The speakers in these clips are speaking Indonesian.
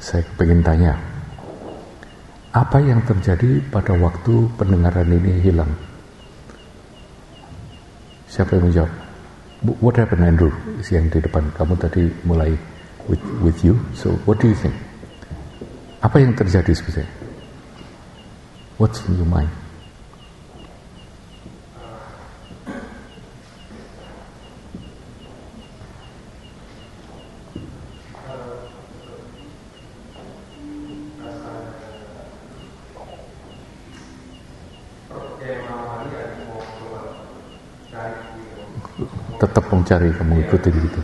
Saya pengen tanya, apa yang terjadi pada waktu pendengaran ini hilang? Siapa yang menjawab? What happened, Andrew? Yang di depan kamu tadi mulai with you. So what do you think? Apa yang terjadi sebenarnya? What's in your mind? Tetap mencari, kamu ikuti gitu.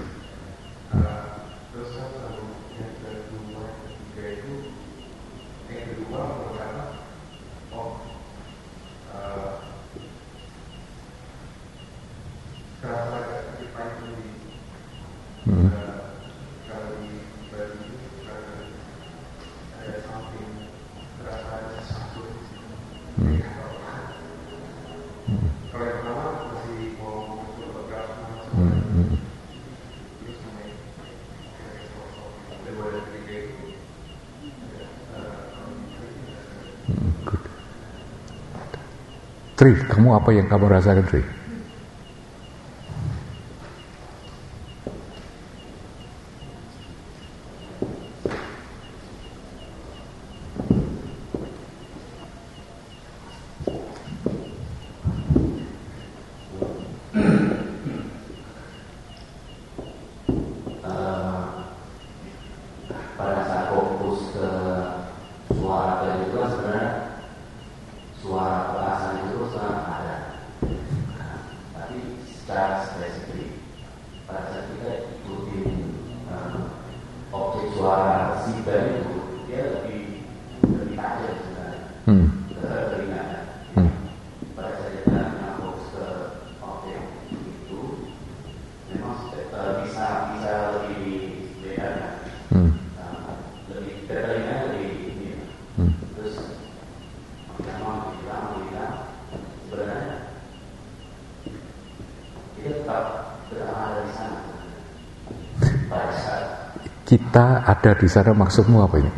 Tri, kamu apa yang kamu rasakan, Tri? Pada saat fokus ke suara tadi itu sebenarnya suara perasaan itu sangat ada, tapi secara spesifik pada saat kita ikutin objek suara si band itu dia lebih tajam sebenarnya ke telinga. Pada saat kita fokus ke objek itu memang bisa lebih beda. Lebih telinga lebih ini. Terus memang bilang sebenarnya kita tetap ada di sana. Pada saat kita ada di sana, maksudmu apa ini?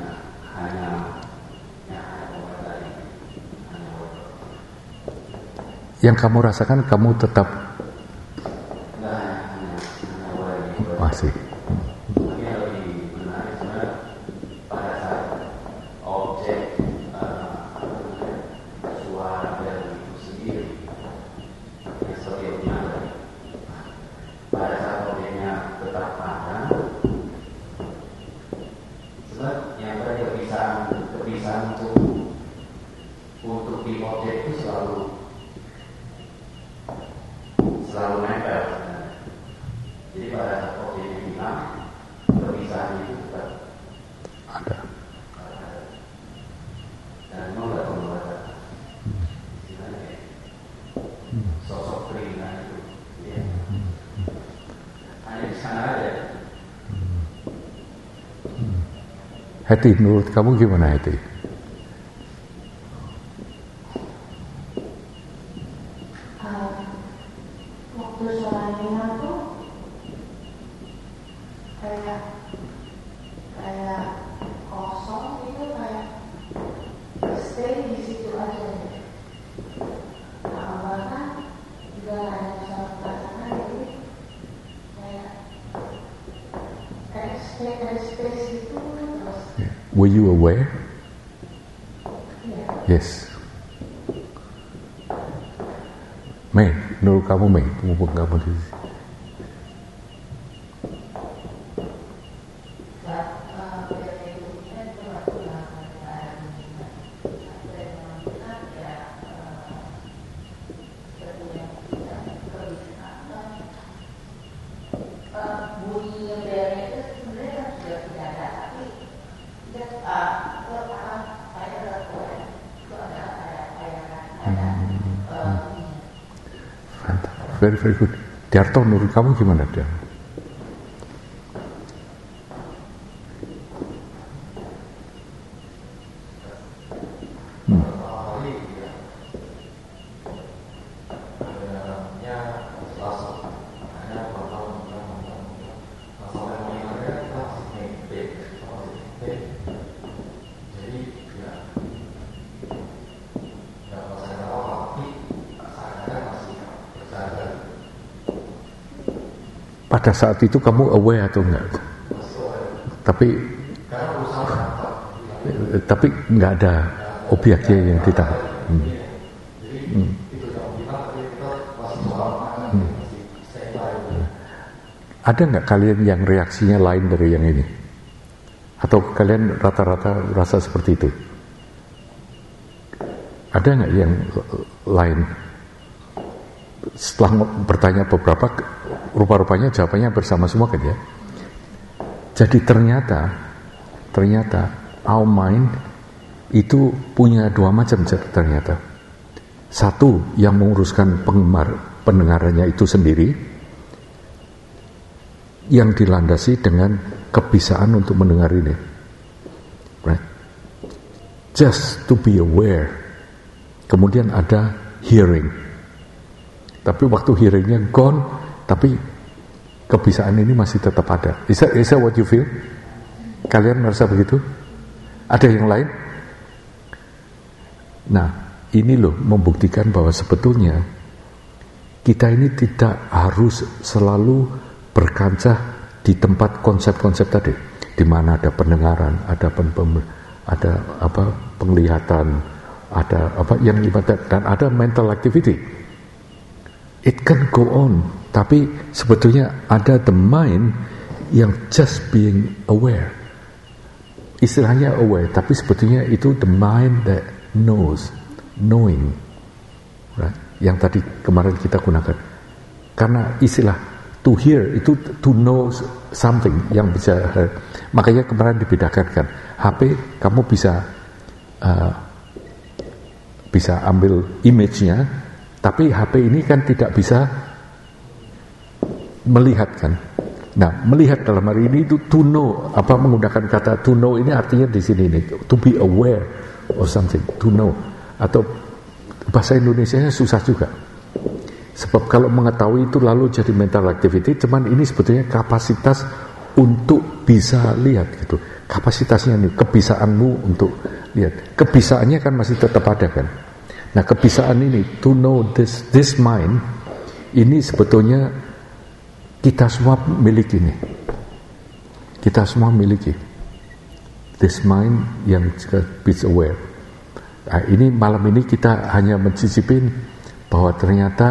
Yang kamu rasakan, kamu tetap masih. Untuk di objek itu selalu nempel. Jadi pada saat objeknya hilang, perpisahan itu tetap ada. Dan memang nggak perlu ada sosok telinga itu. Ya. Hanya di sana aja. Hati, menurut kamu gimana, Hati? Waktu suara hilang tuh kayak kosong gitu, kayak stay di situ aja. Bahkan juga ada suara pasangan jadi kayak space gitu terus. Were you aware? Yeah. Yes. Mei, menurut kamu, Mei, mumpung kamu di sini. Bunyi bellnya itu sebenarnya kan sudah tidak ada, tapi dia Very, very good. Diarto, menurut kamu gimana, dia? pada saat itu kamu aware atau enggak? Tapi nggak ada objeknya yang ditangkap. Ada nggak kalian yang reaksinya lain dari yang ini? Atau kalian rata-rata rasa seperti itu? Ada nggak yang lain? Setelah bertanya beberapa, rupa-rupanya jawabannya bersama semua kan ya? Jadi ternyata our mind itu punya dua macam ternyata. Satu yang menguruskan pendengarannya itu sendiri, yang dilandasi dengan kebisaan untuk mendengar ini, right? Just to be aware. Kemudian ada hearing. Tapi waktu hearingnya gone, tapi kebisaan ini masih tetap ada. Is that what you feel? Kalian merasa begitu? Ada yang lain? Nah, ini loh membuktikan bahwa sebetulnya kita ini tidak harus selalu berkancah di tempat konsep-konsep tadi, di mana ada pendengaran, ada penglihatan, ada yang ibadat, dan ada mental activity. It can go on, tapi sebetulnya ada the mind yang just being aware. Istilahnya aware, tapi sebetulnya itu the mind that knows, knowing, right? Yang tadi kemarin kita gunakan. Karena istilah to hear itu to know something yang bisa heard. Makanya kemarin dibedakan kan, HP kamu bisa ambil image-nya, tapi HP ini kan tidak bisa melihat kan. Nah, melihat dalam hari ini itu to know, menggunakan kata to know ini artinya di sini nih, to be aware of something, to know. Atau bahasa Indonesianya susah juga. Sebab kalau mengetahui itu lalu jadi mental activity, cuman ini sebetulnya kapasitas untuk bisa lihat gitu. Kapasitasnya nih, kebisaanmu untuk lihat. Kebisaannya kan masih tetap ada kan. Nah, kebisaan ini to know this mind ini sebetulnya kita semua miliki nih. Kita semua miliki this mind yang be aware. Nah, ini malam ini kita hanya mencicipin bahwa ternyata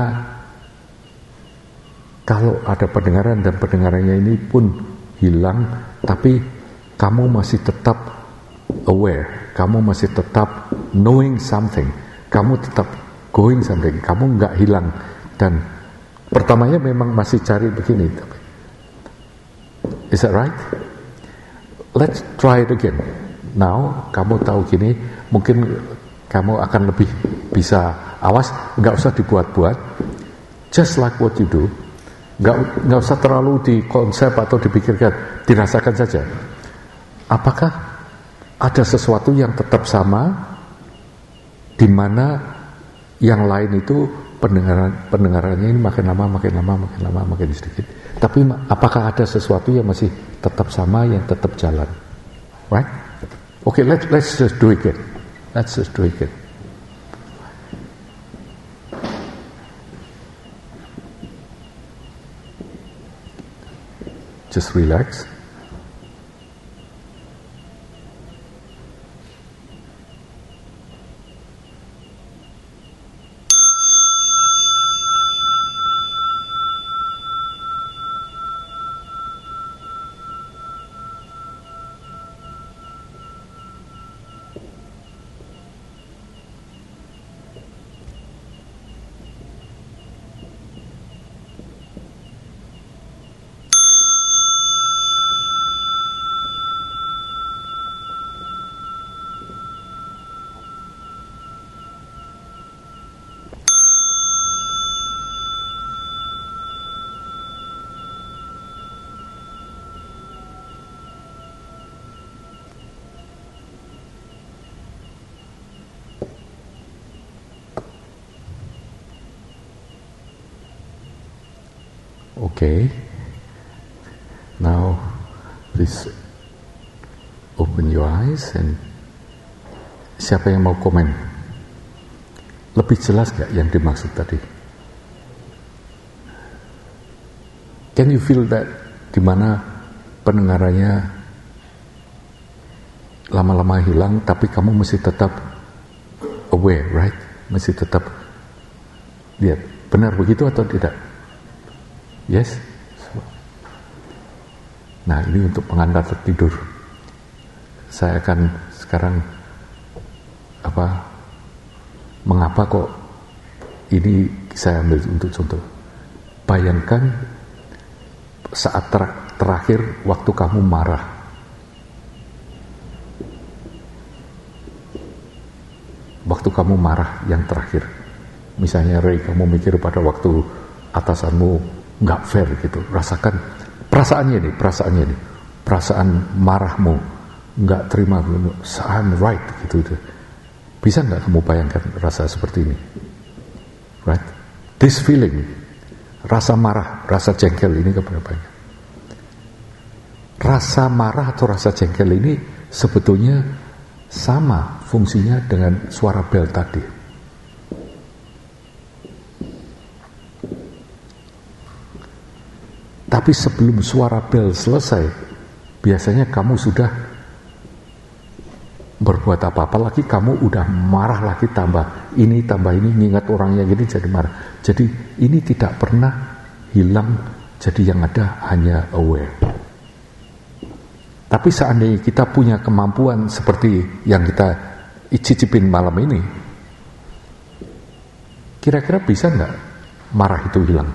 kalau ada pendengaran dan pendengarannya ini pun hilang, tapi kamu masih tetap aware, kamu masih tetap knowing something, kamu tetap going something, kamu nggak hilang. Dan pertamanya memang masih cari begini. Is that right? Let's try it again. Now, kamu tahu gini, mungkin kamu akan lebih bisa awas, nggak usah dibuat-buat, just like what you do. Nggak usah terlalu dikonsep atau dipikirkan, dirasakan saja. Apakah ada sesuatu yang tetap sama, di mana yang lain itu pendengarannya ini makin lama makin sedikit. Tapi apakah ada sesuatu yang masih tetap sama, yang tetap jalan? Right? Okay, let's just do it again. Let's just do it again. Just relax. Okay. Now, please open your eyes and siapa yang mau komen? Lebih jelas gak yang dimaksud tadi? Can you feel that? Dimana pendengarannya lama-lama hilang, tapi kamu mesti tetap aware, right? Mesti tetap lihat. Benar begitu atau tidak? Yes? Nah, ini untuk pengantar tertidur. Saya akan sekarang mengapa kok ini saya ambil untuk contoh. Bayangkan saat terakhir waktu kamu marah. Waktu kamu marah yang terakhir. Misalnya Ray, kamu mikir pada waktu atasanmu nggak fair gitu. Rasakan perasaannya nih. Perasaan marahmu, nggak terima, I'm right gitu. Bisa nggak kamu bayangkan rasa seperti ini? Right? This feeling, rasa marah, rasa jengkel ini keberapa? Rasa marah atau rasa jengkel ini sebetulnya sama fungsinya dengan suara bel tadi. Tapi sebelum suara bel selesai, biasanya kamu sudah berbuat apa-apa lagi, kamu udah marah lagi, tambah ini, ngingat orangnya gini jadi marah. Jadi ini tidak pernah hilang, jadi yang ada hanya aware. Tapi seandainya kita punya kemampuan seperti yang kita cicipin malam ini, kira-kira bisa nggak marah itu hilang?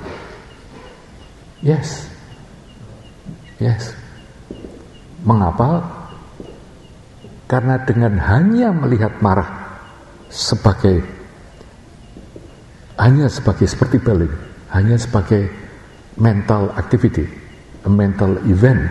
Yes. Mengapa? Karena dengan hanya melihat marah sebagai seperti bel ini, hanya sebagai mental activity, a mental event.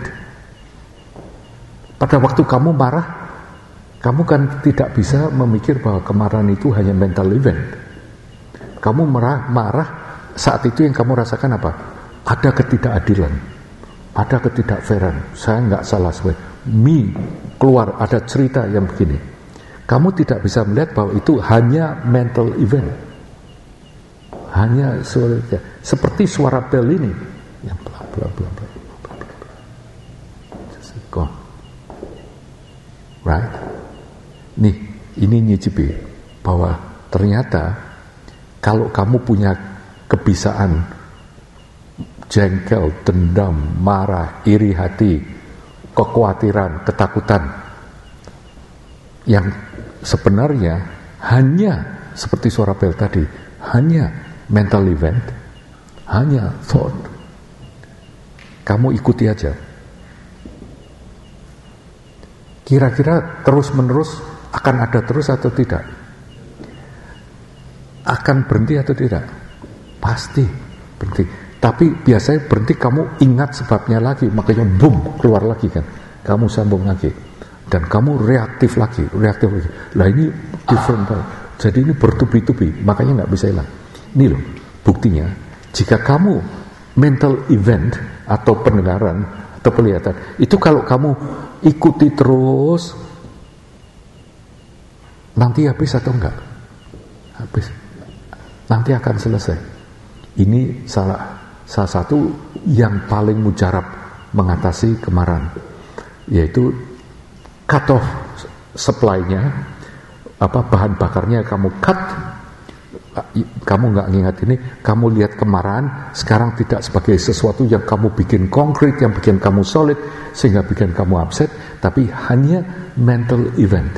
Pada waktu kamu marah, kamu kan tidak bisa memikir bahwa kemarahan itu hanya mental event. Kamu marah saat itu yang kamu rasakan apa? Ada ketidakadilan, ada ketidakfairan. Saya nggak salah keluar ada cerita yang begini. Kamu tidak bisa melihat bahwa itu hanya mental event, hanya seperti suara bel ini yang bla bla bla bla bla bla. Just gone. Right? Nih, ini nyicipi bahwa ternyata kalau kamu punya kebiasaan jengkel, dendam, marah, iri hati, kekhawatiran, ketakutan yang sebenarnya hanya seperti suara bel tadi, hanya mental event, hanya thought, kamu ikuti aja. Kira-kira terus-menerus akan ada terus atau tidak? Akan berhenti atau tidak? Pasti berhenti. Tapi biasanya berhenti kamu ingat sebabnya lagi, makanya boom, keluar lagi kan. Kamu sambung lagi. Dan kamu reaktif lagi. Lah ini different. Jadi ini bertubi-tubi, makanya nggak bisa hilang. Ini loh, buktinya. Jika kamu mental event atau pendengaran atau penglihatan, itu kalau kamu ikuti terus, nanti habis atau enggak? Habis. Nanti akan selesai. Ini salah satu yang paling mujarab mengatasi kemarahan, yaitu cut off supply-nya, bahan bakarnya kamu cut, kamu nggak ngingat ini, kamu lihat kemarahan sekarang tidak sebagai sesuatu yang kamu bikin konkret, yang bikin kamu solid, sehingga bikin kamu upset, tapi hanya mental event.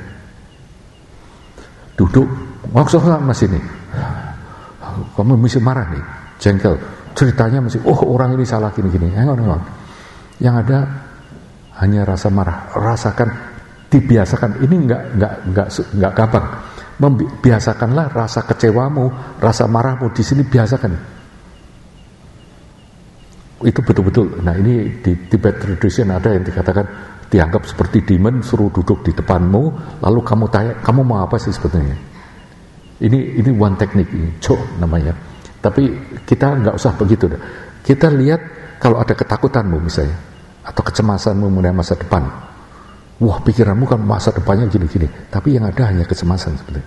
Duduk, maksudnya masih nih, kamu mesti marah nih, jengkel, ceritanya mesti, orang ini salah gini-gini, hang on. Yang ada hanya rasa marah, rasakan, dibiasakan. Ini nggak gampang. Biasakanlah rasa kecewamu, rasa marahmu di sini, biasakan. Itu betul-betul. Nah, ini di Tibet tradition ada yang dikatakan dianggap seperti demon, suruh duduk di depanmu, lalu kamu tanya, kamu mau apa sih sebetulnya? Ini one teknik, ini namanya. Tapi kita nggak usah begitu. Kita lihat kalau ada ketakutanmu misalnya, atau kecemasanmu mengenai masa depan. Wah, pikiranmu kan masa depannya gini-gini, tapi yang ada hanya kecemasan sebenarnya.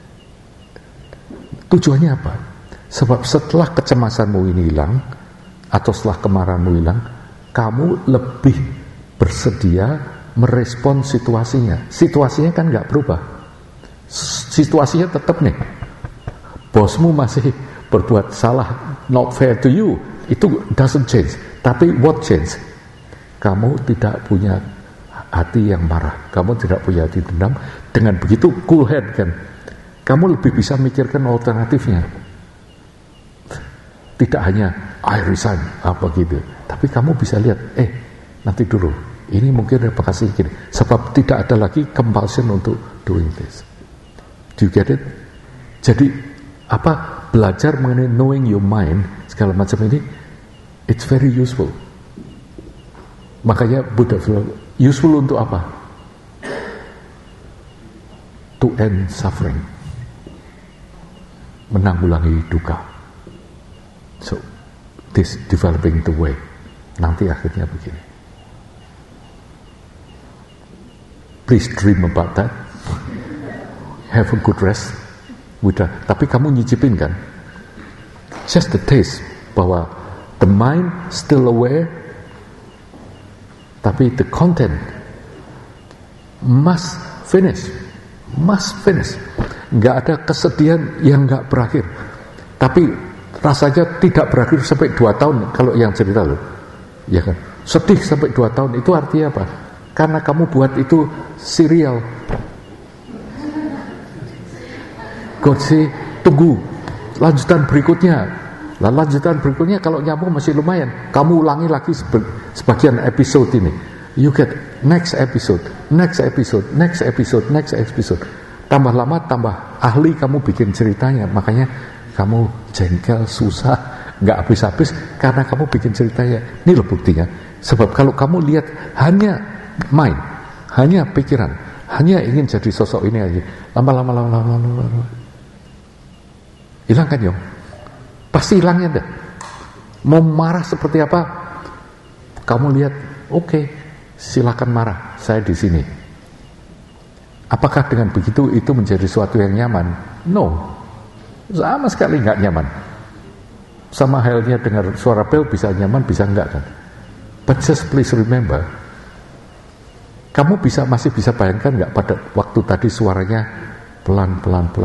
Tujuannya apa? Sebab setelah kecemasanmu ini hilang, atau setelah kemarahanmu hilang, kamu lebih bersedia merespon situasinya. Situasinya kan nggak berubah. Situasinya tetap nih. Bosmu masih berbuat salah, not fair to you. Itu doesn't change. Tapi what change? Kamu tidak punya hati yang marah. Kamu tidak punya hati dendam. Dengan begitu cool head kan. Kamu lebih bisa mikirkan alternatifnya. Tidak hanya I resign apa gitu, tapi kamu bisa lihat, nanti dulu, ini mungkin replikasi gini, sebab tidak ada lagi compulsion untuk doing this. Do you get it? Jadi belajar mengenai knowing your mind segala macam ini, it's very useful. Makanya Buddha bilang, useful untuk apa? To end suffering, menanggulangi duka. So, this developing the way. Nanti akhirnya begini. Please dream about that. Have a good rest. Tapi kamu nyicipin kan? Just the taste bahwa the mind still aware, tapi the content must finish. Nggak ada kesedihan yang nggak berakhir. Tapi rasanya tidak berakhir sampai 2 tahun kalau yang cerita loh, ya kan? Sedih sampai 2 tahun itu artinya apa? Karena kamu buat itu serial. God say, tunggu lanjutan berikutnya. Lanjutan berikutnya kalau nyambung masih lumayan. Kamu ulangi lagi sebagian episode ini. You get next episode. Tambah lama tambah ahli kamu bikin ceritanya. Makanya kamu jengkel, susah, nggak habis-habis karena kamu bikin ceritanya. Ini loh buktinya. Sebab kalau kamu lihat hanya mind, hanya pikiran, hanya ingin jadi sosok ini aja, lama-lama hilang kan Yong? Pasti hilangnya dah. Mau marah seperti apa? Kamu lihat, oke, silakan marah, saya di sini. Apakah dengan begitu itu menjadi suatu yang nyaman? No. Sama sekali nggak nyaman. Sama halnya dengar suara bel, bisa nyaman, bisa enggak kan. But just please remember, kamu masih bisa bayangkan nggak pada waktu tadi suaranya pelan.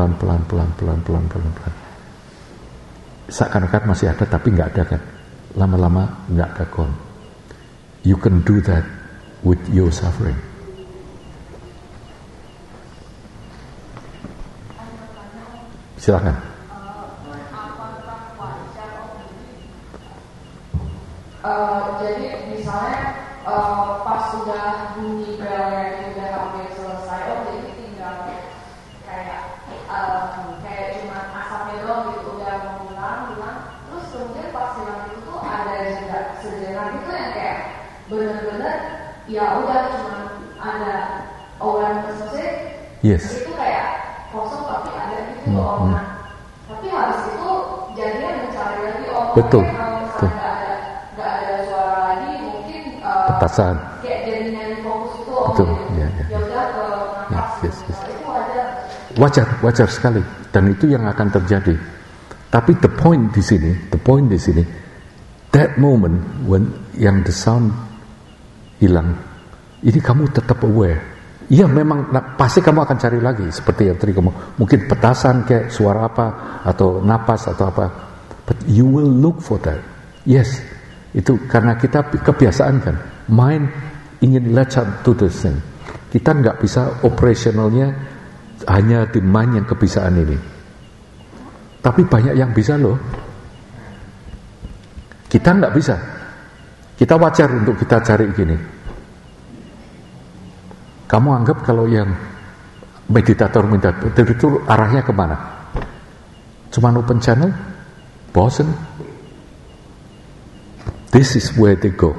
Seakan-akan masih ada tapi nggak ada kan. Lama-lama nggak ada kon. You can do that with your suffering. Silakan. Jadi misalnya pas sudah bunyi belnya itu udah hampir selesai, jadi tinggal kayak cuma asapnya doang gitu, udah mau hilang, terus kemudian pas hilang itu tuh ada juga sejenak itu yang kayak bener-bener ya udah cuma ada awareness musik, itu kayak kosong tapi ada itu loh. Tapi habis itu jadinya mencari lagi betul. Nggak ada suara lagi, mungkin petasan. Kayak jadi nyanyi fokus itu. Betul. Ya udah ke nafas. Yes. Itu Wajar sekali, dan itu yang akan terjadi. Tapi the point di sini, that moment when yang the sound hilang, ini kamu tetap aware. Iya memang pasti kamu akan cari lagi seperti yang tadi kamu mungkin petasan kayak suara apa atau napas atau apa, but you will look for that. Yes, itu karena kita kebiasaan kan, mind ingin latch to the thing. Kita nggak bisa operasionalnya hanya di mind yang kebiasaan ini. Tapi banyak yang bisa loh. Kita nggak bisa. Kita wajar untuk kita cari gini. Kamu anggap kalau yang meditator itu arahnya kemana? Cuma open channel? Bosen? This is where they go.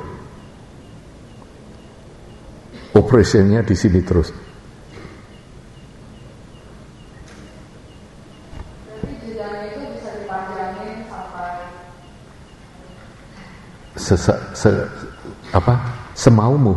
Operationnya di sini terus. Jadi jedanya itu bisa dipanjangin sampai semaumu.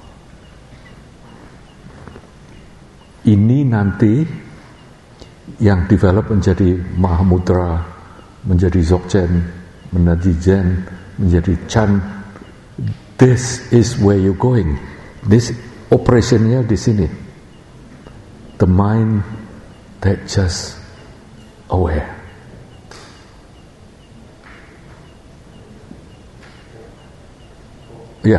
Ini nanti yang develop menjadi Mahamudra, menjadi Dzogchen, menjadi Zen, menjadi chant, this is where you're going. This operationnya di sini. The mind that just aware. Ya.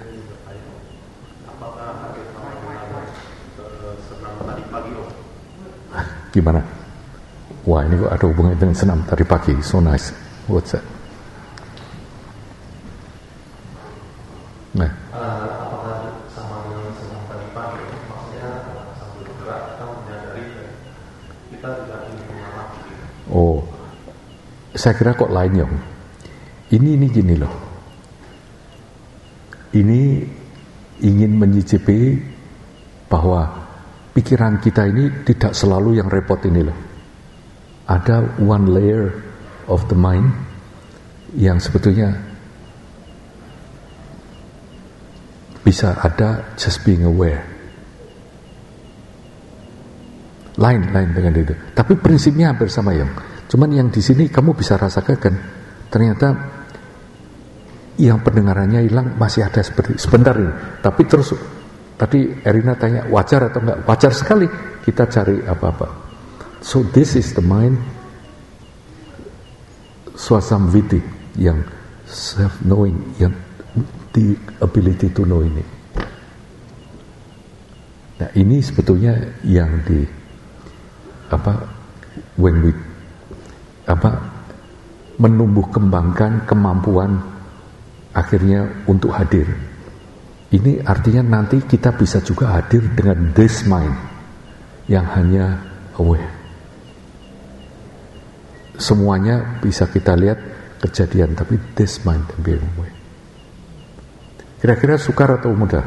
Gimana? Wah, ini kok ada hubungannya dengan senam tadi pagi. So nice. What's that? Nah. Apakah sama dengan senam tadi pagi? Maksudnya sambil bergerak kita menyadari kita tidak ingin mengalami. Oh, saya kira kok lain Yong. Ini gini loh. Ini ingin menyicipi bahwa pikiran kita ini tidak selalu yang repot ini loh. Ada one layer of the mind yang sebetulnya bisa ada just being aware. Lain dengan itu. Tapi prinsipnya hampir sama Yang. Cuman yang di sini kamu bisa rasakan kan, ternyata yang pendengarannya hilang masih ada sebentar ini. Tapi terus tadi Erina tanya wajar atau enggak? Wajar sekali kita cari apa-apa. So this is the mind swasamviti, yang self-knowing, yang the ability to know ini. Nah ini sebetulnya yang di when we menumbuh kembangkan kemampuan akhirnya untuk hadir. Ini artinya nanti kita bisa juga hadir dengan this mind yang hanya aware. Semuanya bisa kita lihat kejadian, tapi this mind and being aware. Kira-kira sukar atau mudah?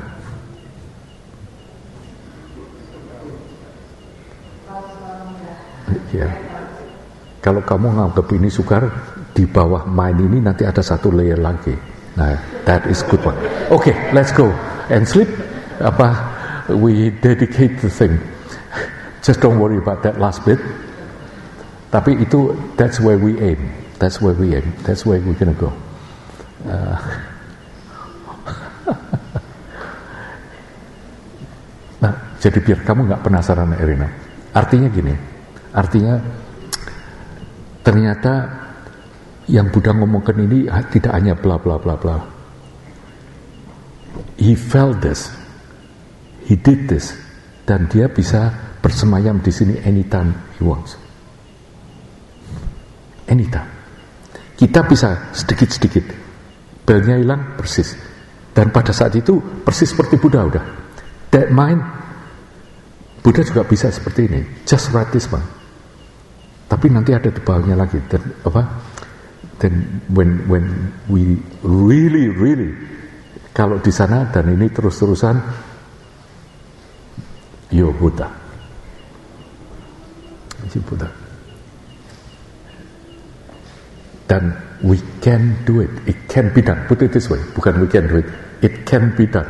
Ya. Kalau kamu nganggap ini sukar, di bawah mind ini nanti ada satu layer lagi. Nah, that is good one. Okay, let's go and sleep. We dedicate the thing. Just don't worry about that last bit. Tapi itu, that's where we aim. That's where we aim. That's where we're gonna go. Nah, jadi biar kamu nggak penasaran, Erina. Artinya gini. Artinya ternyata yang Buddha ngomongkan ini tidak hanya bla bla bla bla. He felt this, he did this, dan dia bisa bersemayam di sini anytime he wants. Anytime. Kita bisa sedikit-sedikit. Belnya hilang persis. Dan pada saat itu persis seperti Buddha udah. That mind, Buddha juga bisa seperti ini. Just right this one. Tapi nanti ada di bawahnya lagi. Dan when we really kalau di sana dan ini terus-terusan, you're Buddha. You're Buddha. Dan we can do it. It can be done. Put it this way. Bukan we can do it. It can be done.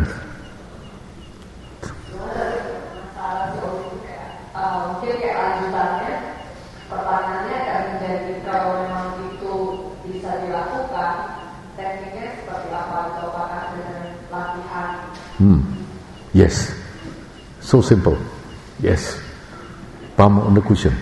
Mungkin kayak lanjutannya, pertanyaannya akan menjadi kalau memang itu bisa dilakukan, tekniknya seperti apa? Atau apakah dengan latihan? Yes. So simple. Yes. Palm on the cushion.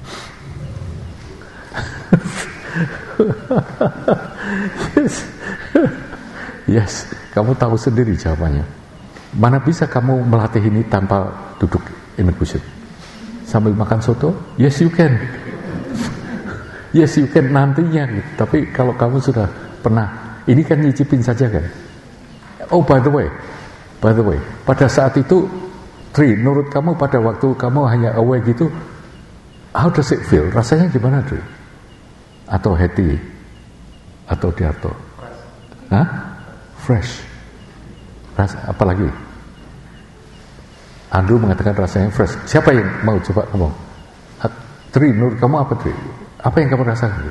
Yes, kamu tahu sendiri jawabannya. Mana bisa kamu melatih ini tanpa duduk in the cushion? Sambil makan soto? Yes, you can. Yes, you can nantinya. Tapi kalau kamu sudah pernah, ini kan nyicipin saja kan. Oh, by the way, pada saat itu, Tri, menurut kamu pada waktu kamu hanya aware gitu, how does it feel? Rasanya gimana, Tri? Atau Heti atau Diarto? Hah? Fresh. Rasa apa lagi? Andrew mengatakan rasanya fresh. Siapa yang mau coba ngomong? Tri, menurut kamu apa, Tri? Apa yang kamu rasakan?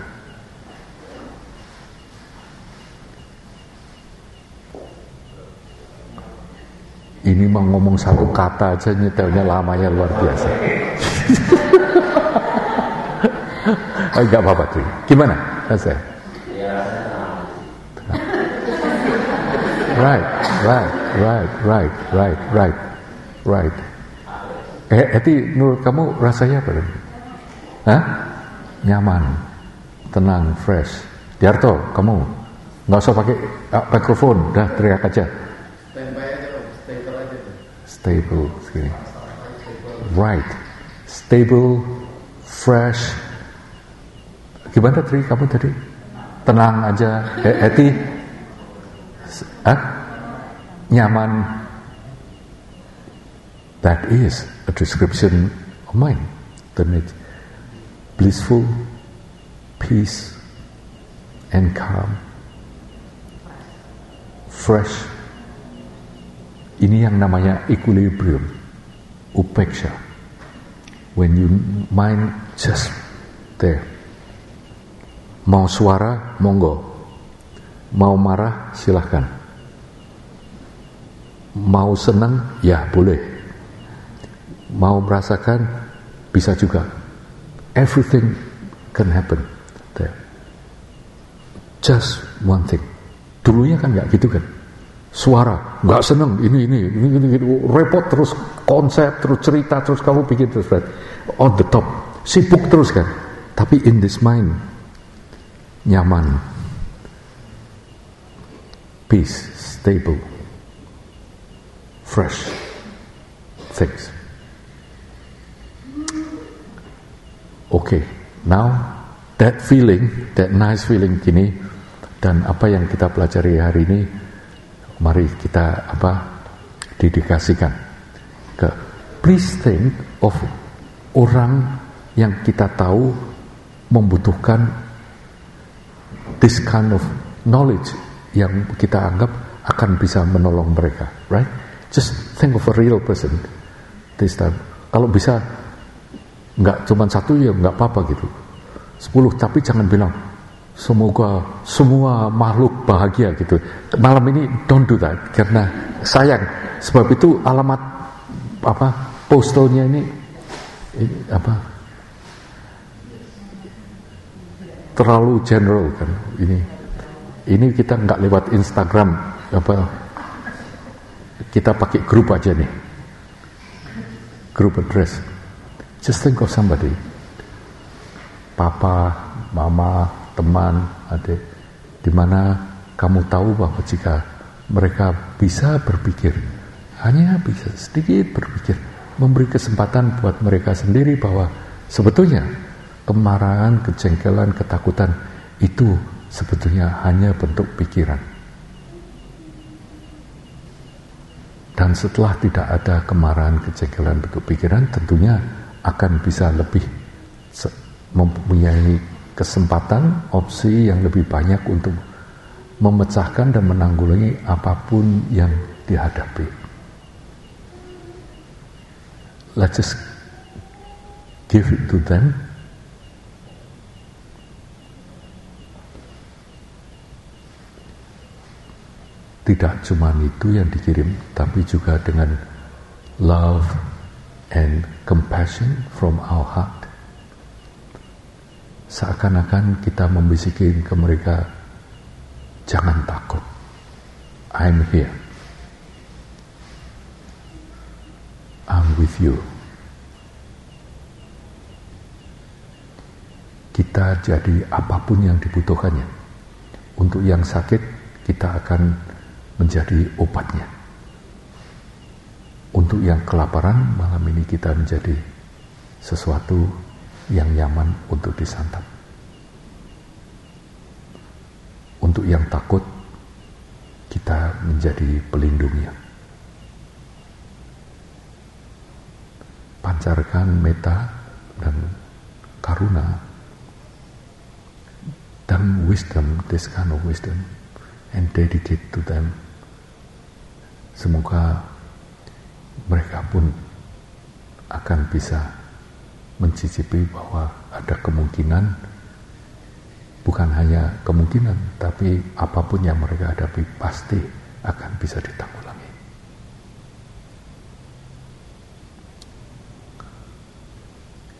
Ini mau ngomong satu kata aja nyetelnya lamanya luar biasa. Enggak apa-apa, Tri. Gimana rasanya? Ya, rasanya Right. Eti, menurut kamu rasanya apa? Hah? Nyaman, tenang, fresh. Diarto, kamu nggak usah pakai mikrofon, dah teriak aja. Stable, segini. Right, stable, fresh. Gimana kamu tadi? Tenang aja. Eti, nyaman. That is a description of mind. Blissful, peace, and calm. Fresh. Ini yang namanya equilibrium, upeksha. When you mind just there. Mau suara, monggo. Mau marah, silahkan. Mau senang, ya boleh. Mau merasakan, bisa juga. Everything can happen there. Just one thing. Dulunya kan nggak gitu kan. Suara, nggak seneng, ini, repot terus, konsep, terus cerita, terus kamu bikin terus, right? On the top, sibuk terus kan. Tapi in this mind, nyaman, peace, stable, fresh things. Okay, now that feeling, that nice feeling gini, dan apa yang kita pelajari hari ini, mari kita dedikasikan ke please think of orang yang kita tahu membutuhkan this kind of knowledge yang kita anggap akan bisa menolong mereka, right? Just think of a real person this time. Kalau bisa nggak cuma satu ya nggak apa-apa gitu, 10, tapi jangan bilang semoga semua makhluk bahagia gitu. Malam ini don't do that, karena sayang. Sebab itu alamat postalnya ini terlalu general kan. Ini kita nggak lewat Instagram, kita pakai grup aja nih, grup address. Just think of somebody, papa, mama, teman, adik, di mana kamu tahu bahwa jika mereka bisa berpikir, hanya bisa sedikit berpikir, memberi kesempatan buat mereka sendiri bahwa sebetulnya kemarahan, kejengkelan, ketakutan itu sebetulnya hanya bentuk pikiran. Dan setelah tidak ada kemarahan, kejengkelan, bentuk pikiran, tentunya akan bisa lebih mempunyai kesempatan, opsi yang lebih banyak untuk memecahkan dan menanggulangi apapun yang dihadapi. Let's just give it to them. Tidak cuma itu yang dikirim, tapi juga dengan love and compassion from our heart. Seakan-akan kita membisikin ke mereka, jangan takut, I'm here, I'm with you. Kita jadi apapun yang dibutuhkannya. Untuk yang sakit, kita akan menjadi obatnya. Untuk yang kelaparan, malam ini kita menjadi sesuatu yang nyaman untuk disantap. Untuk yang takut, kita menjadi pelindungnya. Pancarkan meta dan karuna dan wisdom, this kind of wisdom, and dedicate to them. Semoga mereka pun akan bisa mencicipi bahwa ada kemungkinan, bukan hanya kemungkinan, tapi apapun yang mereka hadapi pasti akan bisa ditanggulangi.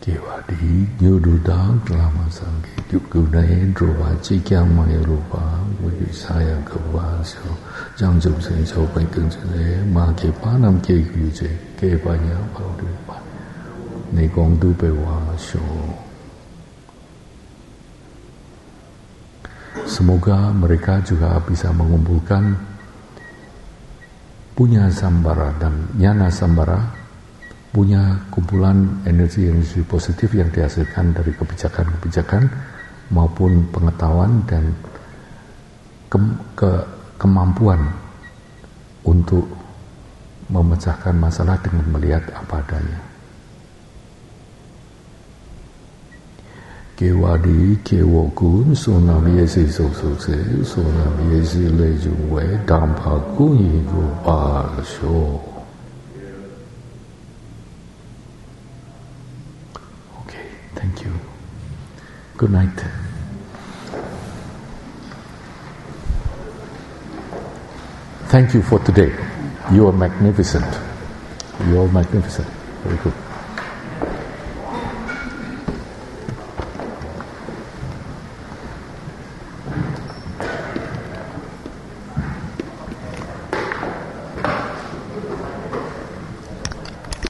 Kewadi nyududang lama sangki yukunai rupa cikyang maya rupa wujud saya kewasyo jangjum sen so baikeng jene ma ke panam ke yuje ke banyak paudupa negong du bewasyo. Semoga mereka juga bisa mengumpulkan punya sambara dan nyana sambara, punya kumpulan energi positif yang dihasilkan dari kebijakan-kebijakan maupun pengetahuan dan kemampuan untuk memecahkan masalah dengan melihat apa adanya. Kewadi kewokun sunam yesi sosokse sunam yesi lejungwe dampa kunyi rupa syo. Thank you. Good night. Thank you for today. You are magnificent. You are magnificent. Very good.